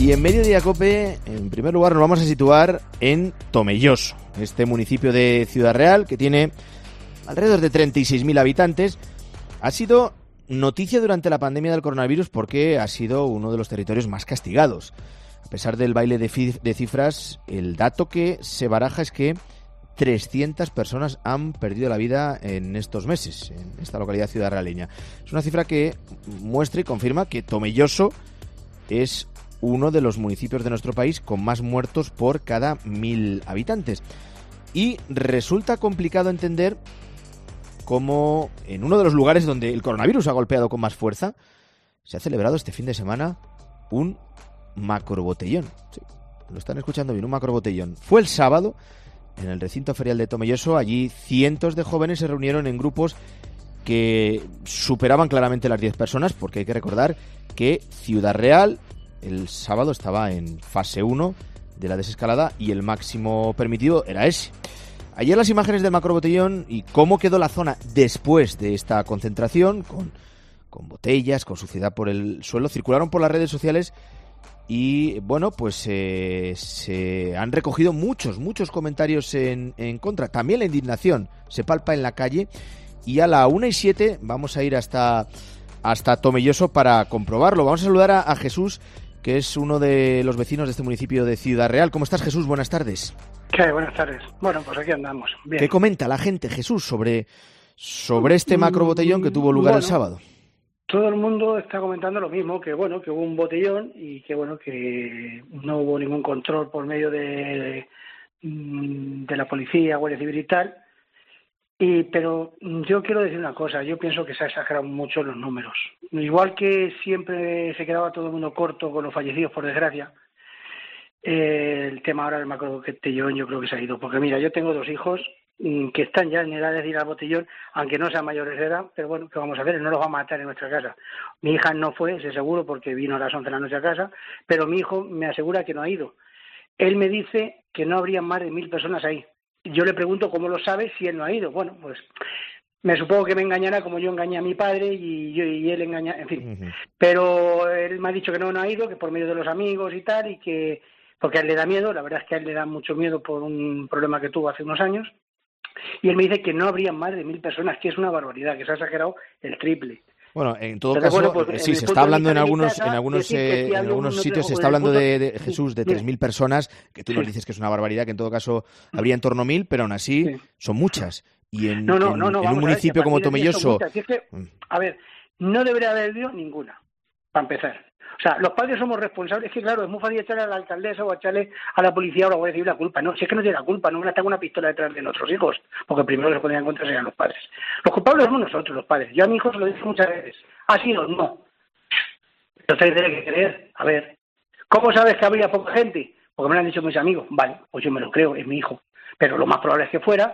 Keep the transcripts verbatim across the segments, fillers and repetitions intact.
Y en Mediodía Cope, en primer lugar, nos vamos a situar en Tomelloso, este municipio de Ciudad Real que tiene alrededor de treinta y seis mil habitantes. Ha sido noticia durante la pandemia del coronavirus porque ha sido uno de los territorios más castigados. A pesar del baile de, fi- de cifras, el dato que se baraja es que trescientas personas han perdido la vida en estos meses, en esta localidad ciudadrealeña. Es una cifra que muestra y confirma que Tomelloso es uno de los municipios de nuestro país con más muertos por cada mil habitantes. Y resulta complicado entender cómo en uno de los lugares donde el coronavirus ha golpeado con más fuerza, se ha celebrado este fin de semana un macrobotellón. Sí, lo están escuchando bien, un macrobotellón. Fue el sábado en el recinto ferial de Tomelloso. Allí cientos de jóvenes se reunieron en grupos que superaban claramente las diez personas, porque hay que recordar que Ciudad Real el sábado estaba en fase uno de la desescalada y el máximo permitido era ese. Ayer las imágenes del macrobotellón y cómo quedó la zona después de esta concentración, con, con botellas, con suciedad por el suelo, circularon por las redes sociales y, bueno, pues eh, se han recogido muchos, muchos comentarios en, en contra. También la indignación se palpa en la calle y a la una y siete vamos a ir hasta, hasta Tomelloso para comprobarlo. Vamos a saludar a, a Jesús, que es uno de los vecinos de este municipio de Ciudad Real. ¿Cómo estás, Jesús? Buenas tardes. ¿Qué? Buenas tardes. Bueno, pues aquí andamos. Bien. ¿Qué comenta la gente, Jesús, sobre, sobre este macrobotellón que tuvo lugar bueno, el sábado? Todo el mundo está comentando lo mismo, que bueno, que hubo un botellón y que bueno, que no hubo ningún control por medio de, de la policía, Guardia Civil y tal. Y, pero yo quiero decir una cosa, yo pienso que se ha exagerado mucho los números. Igual que siempre se quedaba todo el mundo corto con los fallecidos, por desgracia, eh, el tema ahora del macrobotellón yo creo que se ha ido. Porque mira, yo tengo dos hijos mmm, que están ya en edad de ir al botellón, aunque no sean mayores de edad, pero bueno, ¿qué vamos a hacer? No los va a matar en nuestra casa. Mi hija no fue, ese seguro, porque vino a las once de la noche a casa, pero mi hijo me asegura que no ha ido. Él me dice que no habría más de mil personas ahí. Yo le pregunto cómo lo sabe si él no ha ido. Bueno, pues me supongo que me engañará como yo engañé a mi padre y yo y él engaña, en fin. Uh-huh. Pero él me ha dicho que no, no ha ido, que por medio de los amigos y tal, y que porque a él le da miedo, la verdad es que a él le da mucho miedo por un problema que tuvo hace unos años. Y él me dice que no habría más de mil personas, que es una barbaridad, que se ha exagerado el triple. Bueno, en todo Entonces, caso, bueno, pues, sí, se está hablando en algunos en algunos eh, en algunos no sitios, se está hablando de, de Jesús, de tres mil personas, que tú sí. nos dices que es una barbaridad, que en todo caso habría en torno a mil, pero aún así sí. son muchas. Y en, no, no, en, no, no, en un municipio como Tomelloso... Es que, a ver, no debería haber habido ninguna, para empezar. O sea, los padres somos responsables. Es que, claro, es muy fácil echarle a la alcaldesa o echarle a la policía o a la Guardia Civil la culpa. No, si es que no tiene la culpa, no van a estar con una pistola detrás de nuestros hijos, porque primero que se podrían encontrar serían los padres. Los culpables somos nosotros, los padres. Yo a mi hijo se lo dije muchas veces. ¿Ha sido? No. Entonces tiene que creer. A ver, ¿cómo sabes que habría poca gente? Porque me lo han dicho mis amigos. Vale, pues yo me lo creo, es mi hijo. Pero lo más probable es que fuera.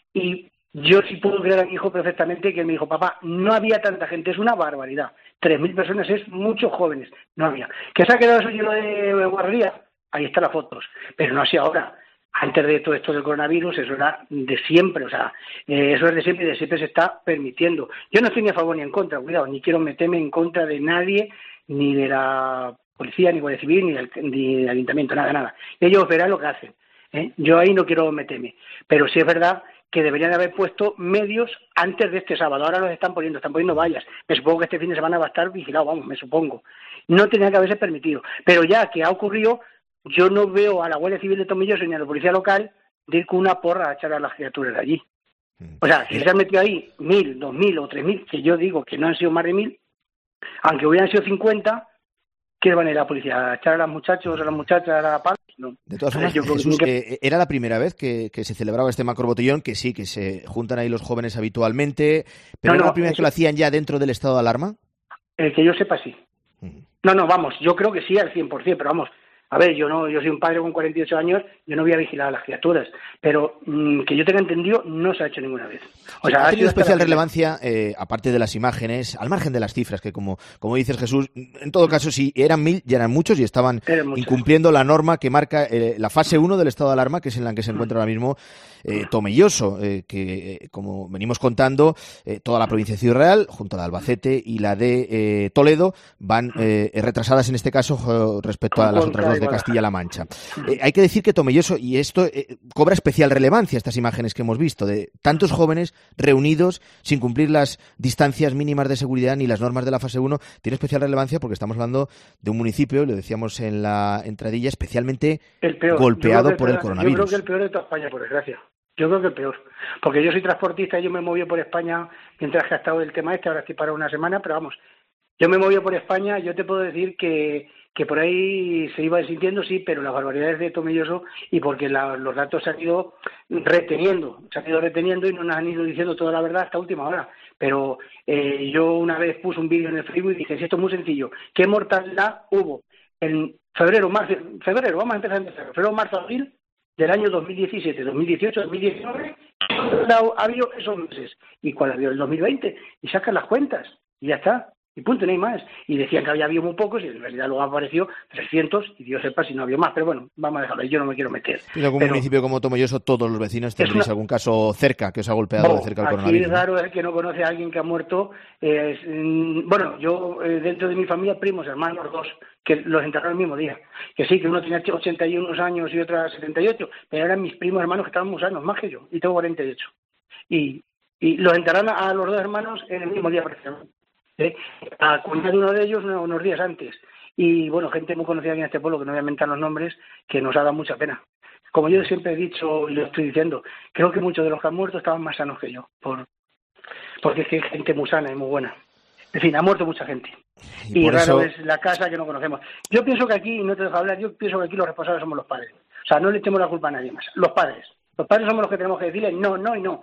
Y yo sí puedo creer a mi hijo perfectamente que él me dijo, papá, no había tanta gente, es una barbaridad. Tres mil personas es muchos jóvenes, no había. ¿Que se ha quedado eso lleno de guarrería? Ahí están las fotos, pero no así ahora. Antes de todo esto del coronavirus, eso era de siempre, o sea, eh, eso es de siempre y de siempre se está permitiendo. Yo no estoy ni a favor ni en contra, cuidado, ni quiero meterme en contra de nadie, ni de la policía, ni Guardia Civil, ni del, ni del ayuntamiento, nada, nada. Ellos verán lo que hacen, ¿eh? Yo ahí no quiero meterme, pero sí es verdad que deberían haber puesto medios antes de este sábado. Ahora los están poniendo, están poniendo vallas. Me supongo que este fin de semana va a estar vigilado, vamos, me supongo. No tenía que haberse permitido. Pero ya que ha ocurrido, yo no veo a la Guardia Civil de Tomelloso ni a la policía local de ir con una porra a echar a las criaturas de allí. O sea, si se han metido ahí mil, dos mil o tres mil, que yo digo que no han sido más de mil, aunque hubieran sido cincuenta, ¿qué van a ir a la policía? ¿A echar a los muchachos, a las muchachas, a la paz? No. De todas formas, Jesús, que... Eh, era la primera vez que, que se celebraba este macrobotellón, que sí, que se juntan ahí los jóvenes habitualmente, pero no, ¿era no, la primera vez que lo hacían ya dentro del estado de alarma? El que yo sepa, sí. Uh-huh. No, no, vamos, yo creo que sí al cien por ciento, pero vamos, A ver, yo no, yo soy un padre con cuarenta y ocho años, yo no voy a vigilar a las criaturas, pero mmm, que yo tenga entendido, no se ha hecho ninguna vez. O sea, ha tenido especial relevancia, eh, aparte de las imágenes, al margen de las cifras, que como, como dices, Jesús, en todo caso, si eran mil, ya eran muchos y estaban incumpliendo la norma que marca eh, la fase uno del estado de alarma, que es en la que se encuentra ahora mismo eh, Tomelloso, eh, que, eh, como venimos contando, eh, toda la provincia de Ciudad Real, junto a la de Albacete y la de eh, Toledo, van eh, retrasadas en este caso respecto a las otras dos de Castilla-La Mancha. Eh, hay que decir que Tomelloso, y esto eh, cobra especial relevancia, estas imágenes que hemos visto, de tantos jóvenes reunidos sin cumplir las distancias mínimas de seguridad ni las normas de la fase uno, tiene especial relevancia porque estamos hablando de un municipio, lo decíamos en la entradilla, especialmente el peor, golpeado el por peor, el coronavirus. Yo creo que el peor de toda España, por desgracia. Yo creo que el peor. Porque yo soy transportista y yo me he movido por España mientras que ha estado el tema este, ahora estoy para una semana, pero vamos, yo me he movido por España, yo te puedo decir que, que por ahí se iba sintiendo, sí, pero las barbaridades de Tomelloso, y porque la, los datos se han ido reteniendo, se han ido reteniendo y no nos han ido diciendo toda la verdad hasta última hora. Pero eh, yo una vez puse un vídeo en el Facebook y dije, si esto es muy sencillo, ¿qué mortalidad hubo en febrero, marzo, febrero, vamos a empezar en febrero, marzo, abril, del año dos mil diecisiete, dos mil dieciocho, dos mil diecinueve, ha habido esos meses? ¿Y cuál ha habido el dos mil veinte? Y sacan las cuentas, y ya está. Y punto, no hay más. Y decían que había habido muy pocos y en realidad luego apareció trescientos y Dios sepa si no había más. Pero bueno, vamos a dejarlo ahí, yo no me quiero meter. En algún pero, municipio como Tomelloso, todos los vecinos tendréis una... algún caso cerca que os ha golpeado bueno, de cerca el aquí coronavirus. Aquí es raro el que no conoce a alguien que ha muerto. Eh, es, mm, bueno, yo eh, dentro de mi familia, primos, hermanos, dos, que los enterraron el mismo día. Que sí, que uno tenía ochenta y uno años y otra setenta y ocho, pero eran mis primos hermanos que estaban muy sanos, más que yo, y tengo cuarenta y ocho. Y, y los enterraron a los dos hermanos en el mismo día, precisamente. ¿Eh? A cuenta de uno de ellos unos, unos días antes. Y bueno, gente muy conocida aquí en este pueblo, que no voy a mentar los nombres, que nos ha dado mucha pena. Como yo siempre he dicho y lo estoy diciendo, creo que muchos de los que han muerto estaban más sanos que yo, por porque es que hay gente muy sana y muy buena. En fin, ha muerto mucha gente. Y, y raro eso... es la casa que no conocemos. Yo pienso que aquí, y no te dejo hablar, yo pienso que aquí los responsables somos los padres. O sea, no le echemos la culpa a nadie más. Los padres. Los padres somos los que tenemos que decirle no, no y no.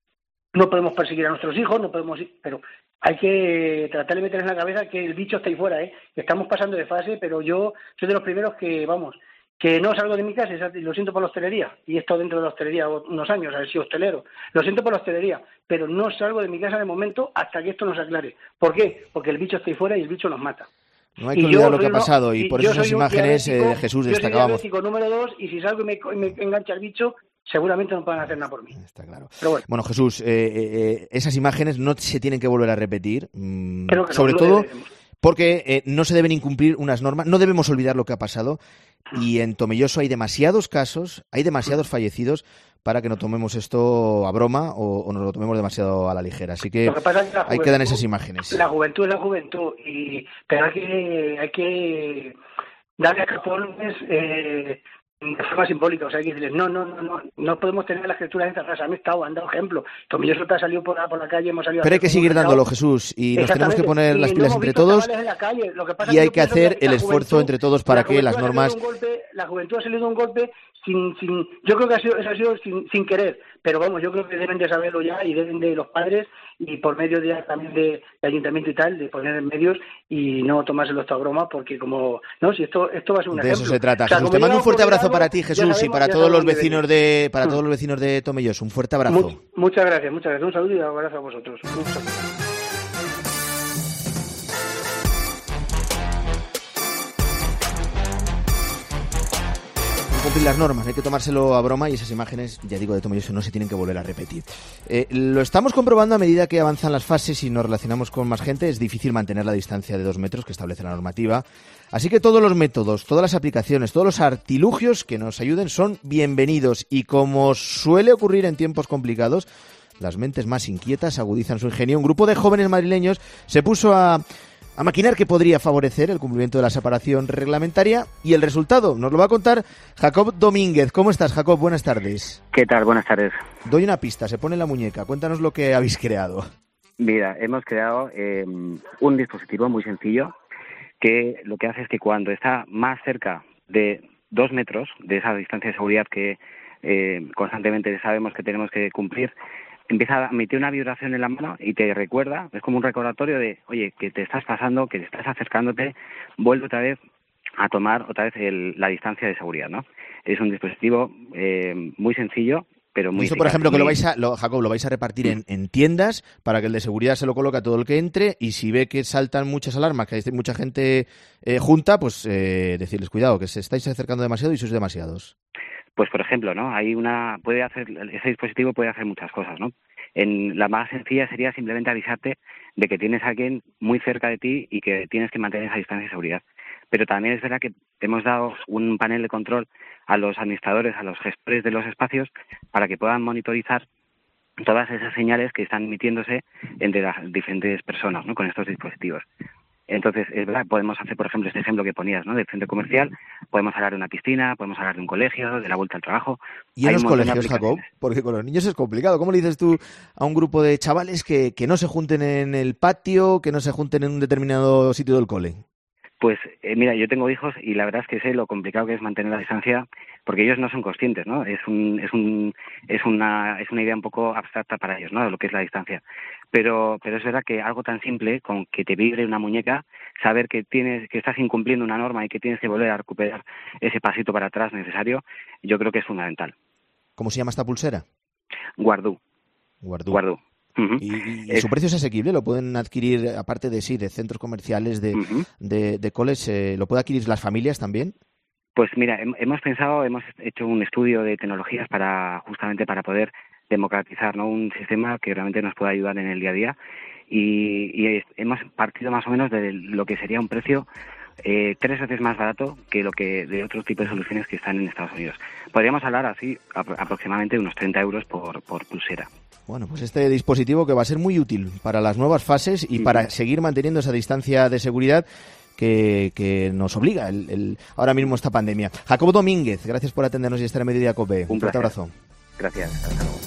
No podemos perseguir a nuestros hijos, no podemos ir, pero hay que tratar de meter en la cabeza que el bicho está ahí fuera, ¿eh? Que estamos pasando de fase, pero yo soy de los primeros que, vamos, que no salgo de mi casa, y lo siento por la hostelería, y he estado dentro de la hostelería unos años, haber sido hostelero, lo siento por la hostelería, pero no salgo de mi casa de momento hasta que esto nos aclare. ¿Por qué? Porque el bicho está ahí fuera y el bicho nos mata. No hay que olvidar lo que ha pasado, y por eso esas imágenes eh, de Jesús destacábamos. Yo soy número dos, y si salgo y me, y me engancha el bicho, seguramente no pueden hacer nada por mí. Está claro. Pero bueno. bueno, Jesús, eh, eh, esas imágenes no se tienen que volver a repetir, mmm, Creo que no, sobre no todo deberemos. porque eh, no se deben incumplir unas normas, no debemos olvidar lo que ha pasado, y en Tomelloso hay demasiados casos, hay demasiados fallecidos para que no tomemos esto a broma o, o nos lo tomemos demasiado a la ligera. Así que, lo que pasa es que la ahí juventud, quedan esas imágenes. La juventud es la juventud, y pero hay que, hay que darle escapones eh, de forma simbólica. O sea, hay que decirles, no, no, no, no, no podemos tener las criaturas en esta casa. Han estado, han dado ejemplo. Tomelloso te ha salido por la, por la calle, hemos salido. Pero hay que seguir dándolo, Jesús, y nos tenemos que poner las pilas entre todos, y hay que hacer el esfuerzo entre todos para que las normas... Golpe, la juventud ha salido de un golpe sin, sin, yo creo que ha sido, eso ha sido sin, sin querer, pero vamos, yo creo que deben de saberlo ya, y deben de los padres, y por medio de, también de, de ayuntamiento y tal, de poner en medios y no tomárselo esta broma, porque como, no, si esto esto va a ser un de ejemplo. De eso se trata, o sea, Jesús. Te mando un fuerte abrazo algo, para ti, Jesús, sabemos, y para todos los vecinos de para todos los vecinos de Tomelloso. Un fuerte abrazo. Much, muchas gracias, muchas gracias. Un saludo y un abrazo a vosotros. Un saludo. Cumplir las normas, hay que tomárselo a broma, y esas imágenes, ya digo, de Tomelloso no se tienen que volver a repetir. Eh, lo estamos comprobando a medida que avanzan las fases y nos relacionamos con más gente. Es difícil mantener la distancia de dos metros que establece la normativa. Así que todos los métodos, todas las aplicaciones, todos los artilugios que nos ayuden son bienvenidos, y como suele ocurrir en tiempos complicados, las mentes más inquietas agudizan su ingenio. Un grupo de jóvenes madrileños se puso a... a maquinar que podría favorecer el cumplimiento de la separación reglamentaria, y el resultado nos lo va a contar Jacob Domínguez. ¿Cómo estás, Jacob? Buenas tardes. ¿Qué tal? Buenas tardes. Doy una pista, se pone en la muñeca. Cuéntanos lo que habéis creado. Mira, hemos creado eh, un dispositivo muy sencillo que lo que hace es que cuando está más cerca de dos metros de esa distancia de seguridad que eh, constantemente sabemos que tenemos que cumplir, empieza a emitir una vibración en la mano y te recuerda, es como un recordatorio de, oye, que te estás pasando, que te estás acercándote, vuelve otra vez a tomar otra vez el, la distancia de seguridad, ¿no? Es un dispositivo eh, muy sencillo, pero muy Eso, eficaz, por ejemplo, que muy... lo vais a, lo, Jacob, lo vais a repartir en, en tiendas para que el de seguridad se lo coloque a todo el que entre, y si ve que saltan muchas alarmas, que hay mucha gente eh, junta, pues eh, decirles cuidado, que se estáis acercando demasiado y sois demasiados. Pues, por ejemplo, ¿no? Hay una, puede hacer, ese dispositivo puede hacer muchas cosas, ¿no? En la más sencilla sería simplemente avisarte de que tienes a alguien muy cerca de ti y que tienes que mantener esa distancia de seguridad. Pero también es verdad que hemos dado un panel de control a los administradores, a los gestores de los espacios, para que puedan monitorizar todas esas señales que están emitiéndose entre las diferentes personas, ¿no? Con estos dispositivos. Entonces, es verdad, podemos hacer, por ejemplo, este ejemplo que ponías, ¿no? Del centro comercial, podemos hablar de una piscina, podemos hablar de un colegio, de la vuelta al trabajo. ¿Y en los colegios, Jacob? Porque con los niños es complicado. ¿Cómo le dices tú a un grupo de chavales que, que no se junten en el patio, que no se junten en un determinado sitio del cole? Pues eh, mira, yo tengo hijos y la verdad es que sé lo complicado que es mantener la distancia, porque ellos no son conscientes, ¿no? Es un, es un, es una, es una idea un poco abstracta para ellos, ¿no? De lo que es la distancia. Pero, pero es verdad que algo tan simple, con que te vibre una muñeca, saber que tienes, que estás incumpliendo una norma y que tienes que volver a recuperar ese pasito para atrás necesario, yo creo que es fundamental. ¿Cómo se llama esta pulsera? Guardú. Guardú. Guardú. Uh-huh. ¿Y, y es... su precio es asequible? ¿Lo pueden adquirir, aparte de sí, de centros comerciales, de, uh-huh. de, de coles, eh, lo pueden adquirir las familias también? Pues mira, hemos pensado, hemos hecho un estudio de tecnologías para justamente para poder democratizar, ¿no? Un sistema que realmente nos pueda ayudar en el día a día, y, y hemos partido más o menos de lo que sería un precio eh, tres veces más barato que lo que de otros tipos de soluciones que están en Estados Unidos. Podríamos hablar así ap- aproximadamente de unos treinta euros por, por pulsera. Bueno, pues este dispositivo que va a ser muy útil para las nuevas fases y para seguir manteniendo esa distancia de seguridad que, que nos obliga el, el, ahora mismo esta pandemia. Jacobo Domínguez, gracias por atendernos y estar en Mediodía Cope. Un, Un fuerte abrazo. Gracias. Hasta luego.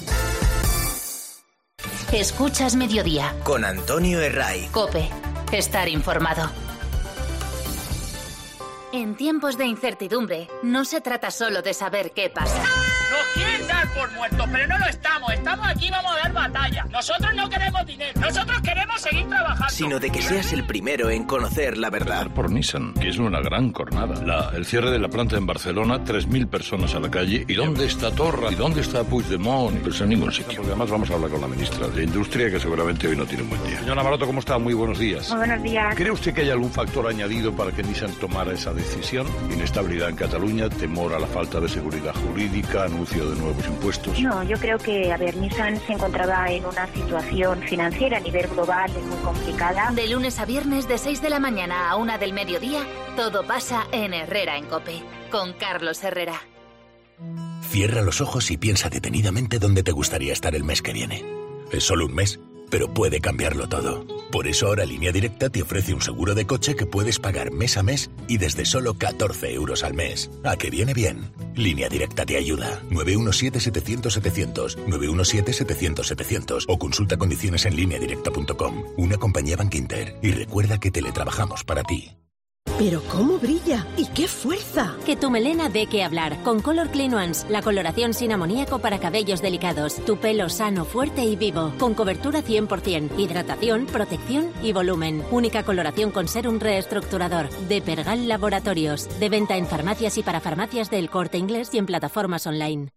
Escuchas Mediodía. Con Antonio Herray. Cope. Estar informado. En tiempos de incertidumbre, no se trata solo de saber qué pasa. Nos quieren dar por muertos, pero no lo estamos. Estamos aquí, vamos a dar batalla. Nosotros no queremos dinero, nosotros queremos seguir trabajando. Sino de que seas el primero en conocer la verdad. Por Nissan, que es una gran jornada. La, el cierre de la planta en Barcelona, tres mil personas a la calle. ¿Y dónde está Torra? ¿Y dónde está Puigdemont? Pues en ningún sitio. Porque además vamos a hablar con la ministra de Industria, que seguramente hoy no tiene un buen día. Señora Maroto, ¿cómo está? Muy buenos días. Muy buenos días. ¿Cree usted que hay algún factor añadido para que Nissan tomara esa decisión? Inestabilidad en Cataluña, temor a la falta de seguridad jurídica, anuncio de nuevos impuestos. No, yo creo que, a ver, Nissan se encontraba en una situación financiera a nivel global muy complicada. De lunes a viernes, de seis de la mañana a una del mediodía, todo pasa en Herrera en Cope, con Carlos Herrera. Cierra los ojos y piensa detenidamente dónde te gustaría estar el mes que viene. Es solo un mes, pero puede cambiarlo todo. Por eso ahora Línea Directa te ofrece un seguro de coche que puedes pagar mes a mes y desde solo catorce euros al mes. ¿A que viene bien? Línea Directa te ayuda. nueve uno siete, setecientos, setecientos, nueve uno siete, setecientos, setecientos o consulta condiciones en línea directa punto com. Una compañía Bankinter. Y recuerda que teletrabajamos para ti. ¡Pero cómo brilla! ¡Y qué fuerza! Que tu melena dé que hablar. Con Color Clean Ones, la coloración sin amoníaco para cabellos delicados. Tu pelo sano, fuerte y vivo. Con cobertura cien por ciento. Hidratación, protección y volumen. Única coloración con serum reestructurador. De Pergal Laboratorios. De venta en farmacias y para farmacias del Corte Inglés y en plataformas online.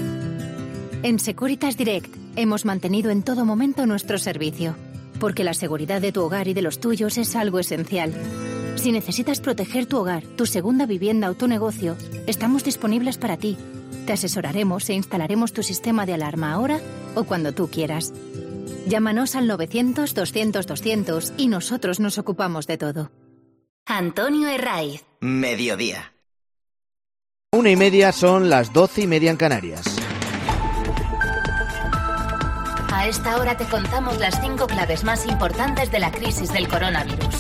En Securitas Direct hemos mantenido en todo momento nuestro servicio. Porque la seguridad de tu hogar y de los tuyos es algo esencial. Si necesitas proteger tu hogar, tu segunda vivienda o tu negocio, estamos disponibles para ti. Te asesoraremos e instalaremos tu sistema de alarma ahora o cuando tú quieras. Llámanos al novecientos, doscientos, doscientos y nosotros nos ocupamos de todo. Antonio Herraiz. Mediodía. Una y media son las doce y media en Canarias. A esta hora te contamos las cinco claves más importantes de la crisis del coronavirus.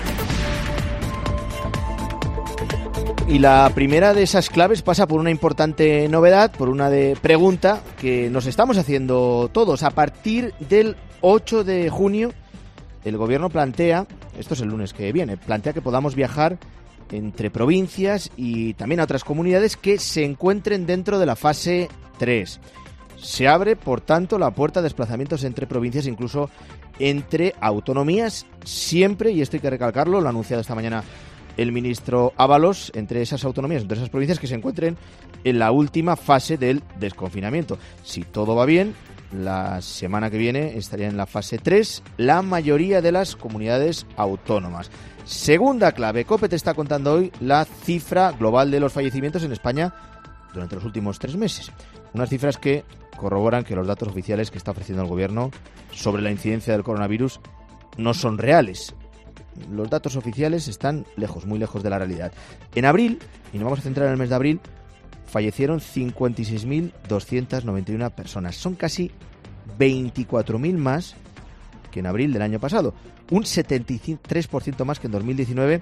Y la primera de esas claves pasa por una importante novedad, por una de pregunta que nos estamos haciendo todos. A partir del ocho de junio, el gobierno plantea, esto es el lunes que viene, plantea que podamos viajar entre provincias y también a otras comunidades que se encuentren dentro de la fase tres. Se abre, por tanto, la puerta de desplazamientos entre provincias, incluso entre autonomías, siempre, y esto hay que recalcarlo, lo ha anunciado esta mañana el ministro Ábalos entre esas autonomías, entre esas provincias que se encuentren en la última fase del desconfinamiento. Si todo va bien, la semana que viene estaría en la fase tres la mayoría de las comunidades autónomas. Segunda clave, COPE te está contando hoy la cifra global de los fallecimientos en España durante los últimos tres meses. Unas cifras que corroboran que los datos oficiales que está ofreciendo el gobierno sobre la incidencia del coronavirus no son reales. Los datos oficiales están lejos, muy lejos de la realidad. En abril, y nos vamos a centrar en el mes de abril, fallecieron cincuenta y seis mil doscientas noventa y una personas. Son casi veinticuatro mil más que en abril del año pasado. Un setenta y tres por ciento más que en dos mil diecinueve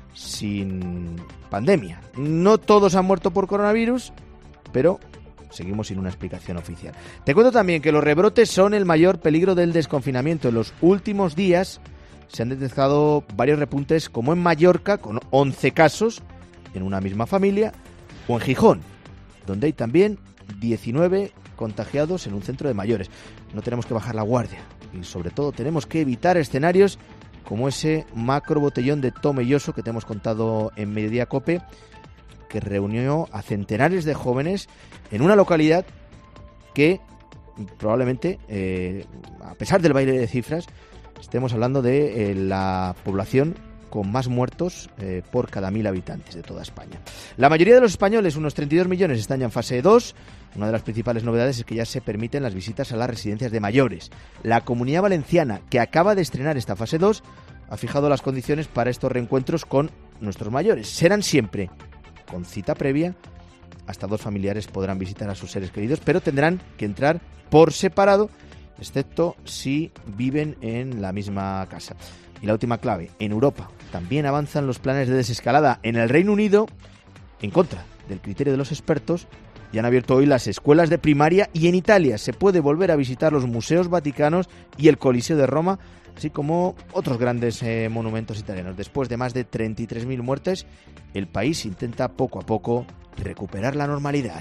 sin pandemia. No todos han muerto por coronavirus, pero seguimos sin una explicación oficial. Te cuento también que los rebrotes son el mayor peligro del desconfinamiento. En los últimos días se han detectado varios repuntes, como en Mallorca, con once casos en una misma familia, o en Gijón, donde hay también diecinueve contagiados en un centro de mayores. No tenemos que bajar la guardia y, sobre todo, tenemos que evitar escenarios como ese macro botellón de Tomelloso que te hemos contado en Mediodía COPE, que reunió a centenares de jóvenes en una localidad que probablemente, eh, a pesar del baile de cifras, estemos hablando de eh, la población con más muertos eh, por cada mil habitantes de toda España. La mayoría de los españoles, unos treinta y dos millones, están ya en fase dos. Una de las principales novedades es que ya se permiten las visitas a las residencias de mayores. La Comunidad Valenciana, que acaba de estrenar esta fase dos, ha fijado las condiciones para estos reencuentros con nuestros mayores. Serán siempre con cita previa. Hasta dos familiares podrán visitar a sus seres queridos, pero tendrán que entrar por separado, excepto si viven en la misma casa. Y la última clave, en Europa también avanzan los planes de desescalada. En el Reino Unido, en contra del criterio de los expertos, ya han abierto hoy las escuelas de primaria, y en Italia se puede volver a visitar los museos vaticanos y el Coliseo de Roma, así como otros grandes eh, monumentos italianos. Después de más de treinta y tres mil muertes, el país intenta poco a poco recuperar la normalidad.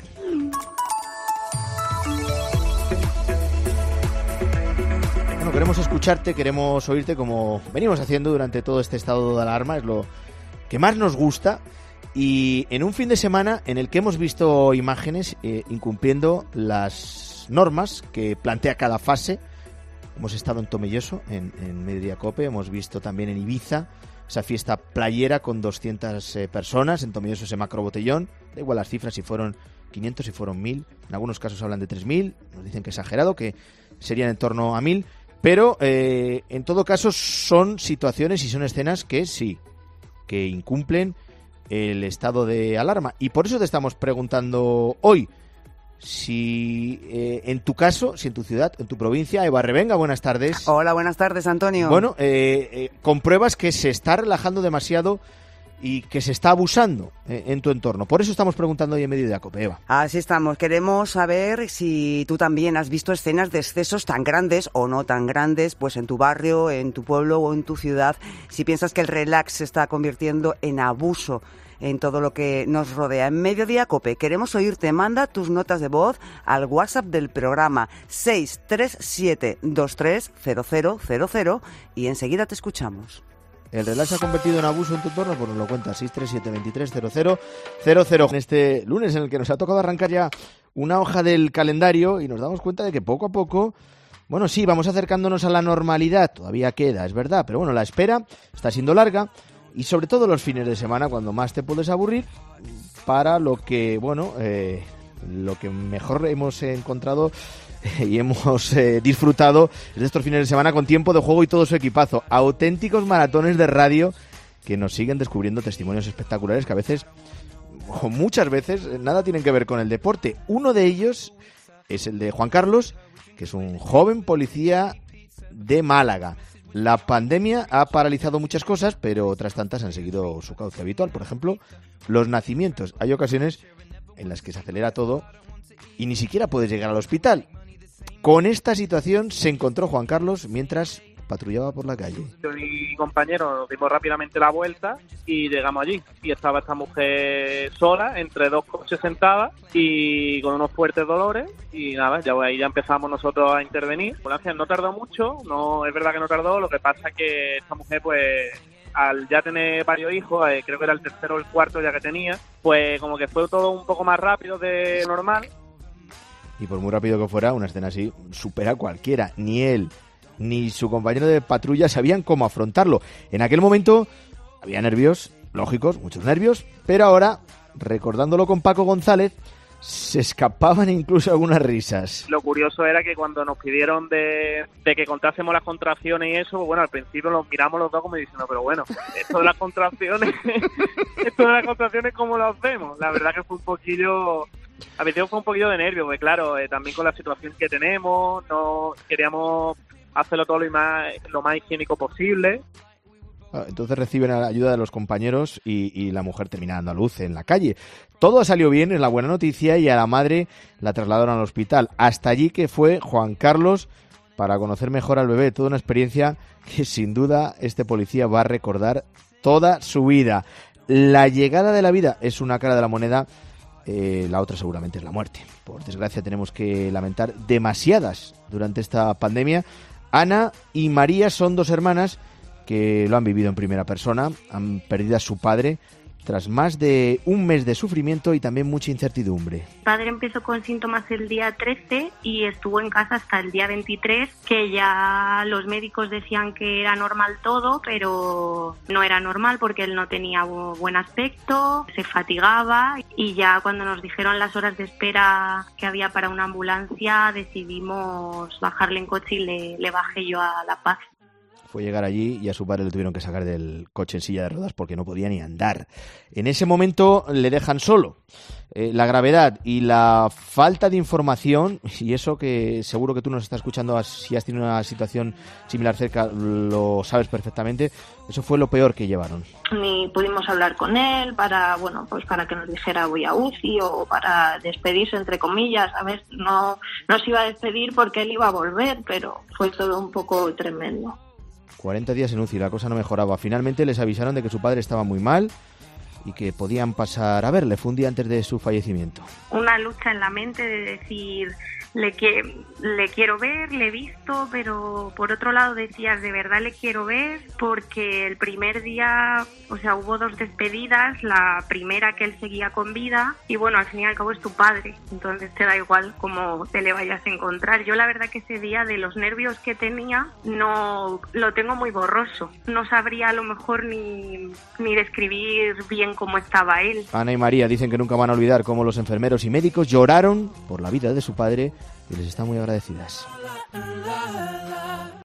Bueno, queremos escucharte, queremos oírte como venimos haciendo durante todo este estado de alarma, es lo que más nos gusta. Y en un fin de semana en el que hemos visto imágenes eh, incumpliendo las normas que plantea cada fase. Hemos estado en Tomelloso, en, en Mediodía COPE, hemos visto también en Ibiza esa fiesta playera con doscientas eh, personas, en Tomelloso ese macro botellón, da igual las cifras, si fueron quinientos, si fueron mil, en algunos casos hablan de tres mil, nos dicen que exagerado, que serían en torno a mil, pero eh, en todo caso son situaciones y son escenas que sí, que incumplen el estado de alarma. Y por eso te estamos preguntando hoy si eh, en tu caso, si en tu ciudad, en tu provincia, Eva Revenga, buenas tardes. Hola, buenas tardes, Antonio. Bueno, eh, eh, compruebas que se está relajando demasiado y que se está abusando eh, en tu entorno. Por eso estamos preguntando hoy en Mediodía COPE, Eva. Así estamos. Queremos saber si tú también has visto escenas de excesos tan grandes o no tan grandes, pues en tu barrio, en tu pueblo o en tu ciudad. Si piensas que el relax se está convirtiendo en abuso en todo lo que nos rodea. En Mediodía COPE queremos oírte. Manda tus notas de voz al WhatsApp del programa seis tres siete dos tres cero cero cero cero y enseguida te escuchamos. ¿El relax se ha convertido en abuso en tu entorno? Pues nos lo cuenta seis tres siete dos tres cero cero cero cero. En este lunes en el que nos ha tocado arrancar ya una hoja del calendario y nos damos cuenta de que poco a poco, bueno, sí, vamos acercándonos a la normalidad. Todavía queda, es verdad, pero bueno, la espera está siendo larga. Y sobre todo los fines de semana, cuando más te puedes aburrir, para lo que, bueno, eh, lo que mejor hemos encontrado y hemos eh, disfrutado de estos fines de semana con Tiempo de Juego y todo su equipazo. Auténticos maratones de radio que nos siguen descubriendo testimonios espectaculares que a veces, o muchas veces, nada tienen que ver con el deporte. Uno de ellos es el de Juan Carlos, que es un joven policía de Málaga. La pandemia ha paralizado muchas cosas, pero otras tantas han seguido su cauce habitual. Por ejemplo, los nacimientos. Hay ocasiones en las que se acelera todo y ni siquiera puedes llegar al hospital. Con esta situación se encontró Juan Carlos mientras patrullaba por la calle. Yo y mi compañero nos dimos rápidamente la vuelta y llegamos allí. Y estaba esta mujer sola, entre dos coches sentada y con unos fuertes dolores. Y nada, ya ahí ya empezamos nosotros a intervenir. La ambulancia no tardó mucho, no es verdad que no tardó, lo que pasa es que esta mujer pues al ya tener varios hijos, eh, creo que era el tercero o el cuarto ya que tenía, pues como que fue todo un poco más rápido de normal. Y por muy rápido que fuera, una escena así supera a cualquiera. Ni él ni su compañero de patrulla sabían cómo afrontarlo. En aquel momento había nervios, lógicos, muchos nervios, pero ahora, recordándolo con Paco González, se escapaban incluso algunas risas. Lo curioso era que cuando nos pidieron de, de que contásemos las contracciones y eso, bueno, al principio nos miramos los dos como diciendo, pero bueno, esto de las contracciones, esto de las contracciones, ¿cómo lo hacemos? La verdad que fue un poquillo, a veces fue un poquillo de nervio, porque claro, eh, también con la situación que tenemos, no queríamos hacerlo todo lo más, lo más higiénico posible. Entonces reciben la ayuda de los compañeros y, y la mujer termina dando a luz en la calle. Todo salió bien, es la buena noticia, y a la madre la trasladaron al hospital. Hasta allí que fue Juan Carlos para conocer mejor al bebé. Toda una experiencia que sin duda este policía va a recordar toda su vida. La llegada de la vida es una cara de la moneda, eh, la otra seguramente es la muerte. Por desgracia tenemos que lamentar demasiadas durante esta pandemia. Ana y María son dos hermanas que lo han vivido en primera persona, han perdido a su padre tras más de un mes de sufrimiento y también mucha incertidumbre. Mi padre empezó con síntomas el día trece y estuvo en casa hasta el día veintitrés, que ya los médicos decían que era normal todo, pero no era normal porque él no tenía buen aspecto, se fatigaba, y ya cuando nos dijeron las horas de espera que había para una ambulancia, decidimos bajarle en coche y le, le bajé yo a La Paz. Fue llegar allí y a su padre le tuvieron que sacar del coche en silla de ruedas porque no podía ni andar. En ese momento le dejan solo. Eh, la gravedad y la falta de información, y eso que seguro que tú nos estás escuchando, si has tenido una situación similar cerca, lo sabes perfectamente, eso fue lo peor que llevaron. Ni pudimos hablar con él para, bueno, pues para que nos dijera voy a U C I o para despedirse, entre comillas. A ver, no, no se iba a despedir porque él iba a volver, pero fue todo un poco tremendo. cuarenta días en U C I, la cosa no mejoraba. Finalmente les avisaron de que su padre estaba muy mal y que podían pasar a verle. Fue un día antes de su fallecimiento. Una lucha en la mente de decir, le, que, le quiero ver, le he visto, pero por otro lado decías, de verdad le quiero ver, porque el primer día, o sea, hubo dos despedidas, la primera que él seguía con vida, y bueno, al fin y al cabo es tu padre, entonces te da igual cómo te le vayas a encontrar. Yo la verdad que ese día, de los nervios que tenía, no lo tengo muy borroso, no sabría a lo mejor ni, ni describir bien cómo estaba él. Ana y María dicen que nunca van a olvidar cómo los enfermeros y médicos lloraron por la vida de su padre y les están muy agradecidas.